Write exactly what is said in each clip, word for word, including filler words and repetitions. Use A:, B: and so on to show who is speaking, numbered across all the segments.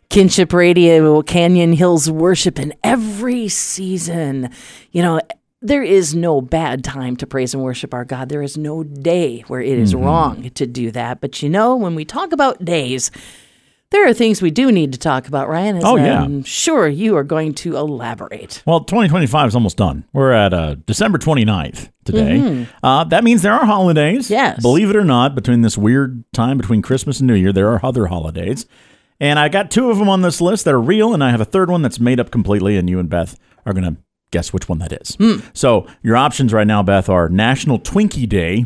A: Kinship Radio, Canyon Hills Worship in every season. You know, there is no bad time to praise and worship our God. There is no day where it is mm-hmm. wrong to do that. But you know, when we talk about days, there are things we do need to talk about, Ryan. As
B: oh, yeah.
A: I'm sure you are going to elaborate.
B: Well, twenty twenty-five is almost done. We're at uh, December twenty-ninth today. Mm-hmm. Uh, that means there are holidays.
A: Yes.
B: Believe it or not, between this weird time between Christmas and New Year, there are other holidays. And I got two of them on this list that are real, and I have a third one that's made up completely, and you and Beth are going to guess which one that is. Mm. So your options right now, Beth, are National Twinkie Day.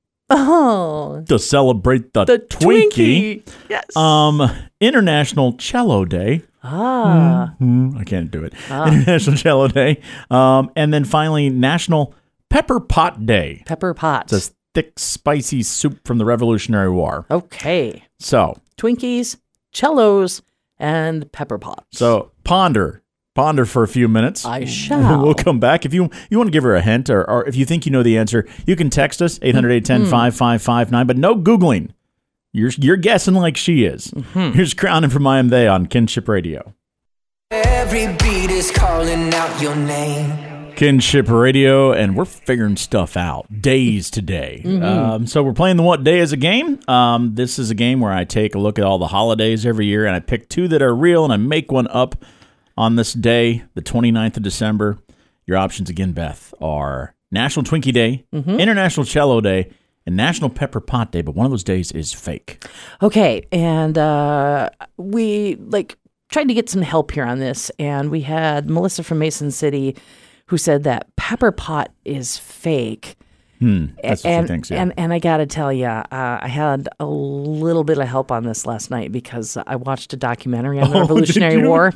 A: Oh.
B: To celebrate the,
A: the
B: Twinkie.
A: Twinkie. Yes.
B: Um, International Cello Day.
A: Ah.
B: Mm-hmm. I can't do it. Ah. International Cello Day. Um, and then finally, National Pepper Pot Day.
A: Pepper Pot.
B: It's a thick, spicy soup from the Revolutionary War.
A: Okay.
B: So.
A: Twinkies, cellos, and pepper pots.
B: So ponder. Ponder for a few minutes.
A: I shall.
B: We'll come back. If you you want to give her a hint, or, or if you think you know the answer, you can text us, eight hundred, eight one zero, five five five nine, but no Googling. You're you're guessing like she is. Mm-hmm. Here's Crowning from I Am They on Kinship Radio.
C: Every beat is calling out your name.
B: Kinship Radio, and we're figuring stuff out. Days today. Mm-hmm. Um, so we're playing the What Day is a game. Um, this is a game where I take a look at all the holidays every year, and I pick two that are real, and I make one up on this day, the twenty-ninth of December. Your options again, Beth, are National Twinkie Day, mm-hmm. International Cello Day, and National Pepper Pot Day, but one of those days is fake.
A: Okay, and uh, we like tried to get some help here on this, and we had Melissa from Mason City who said that pepper pot is fake.
B: Hmm, that's what
A: and,
B: she thinks, yeah.
A: And, and I got to tell you, uh, I had a little bit of help on this last night because I watched a documentary on the
B: oh,
A: Revolutionary War.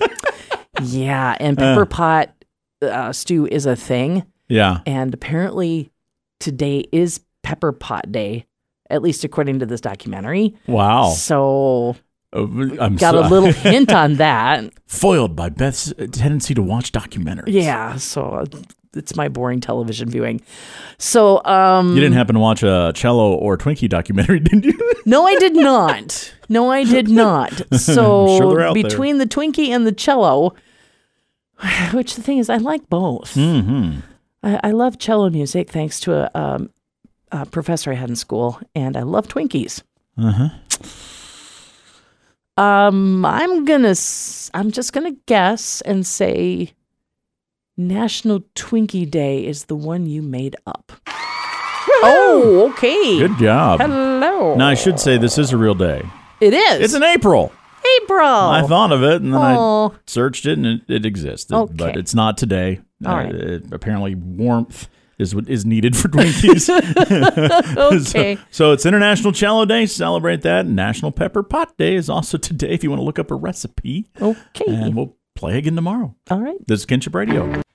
A: Yeah, and pepper uh, pot uh, stew is a thing.
B: Yeah.
A: And apparently today is Pepper Pot Day, at least according to this documentary.
B: Wow.
A: So
B: uh, I'm
A: got
B: so,
A: a little hint on that.
B: Foiled by Beth's tendency to watch documentaries.
A: Yeah, so it's my boring television viewing. So um,
B: you didn't happen to watch a cello or Twinkie documentary, did you?
A: No, I did not. No, I did not. So
B: sure
A: between
B: there.
A: the Twinkie and the cello, which the thing is, I like both.
B: Mm-hmm.
A: I, I love cello music thanks to a, um, a professor I had in school, and I love Twinkies.
B: Uh-huh.
A: Um, I'm gonna, I'm just gonna guess and say National Twinkie Day is the one you made up. Oh, okay.
B: Good job.
A: Hello.
B: Now, I should say this is a real day.
A: It is.
B: It's in April.
A: April.
B: I thought of it, and then
A: oh.
B: I searched it, and it, it exists.
A: Okay.
B: But it's not today.
A: All
B: uh,
A: right.
B: It, apparently, warmth is what is needed for Twinkies.
A: Okay.
B: so, so it's International Cello Day. Celebrate that. National Pepper Pot Day is also today if you want to look up a recipe.
A: Okay.
B: And we'll play again tomorrow.
A: All right.
B: This is Kinship Radio.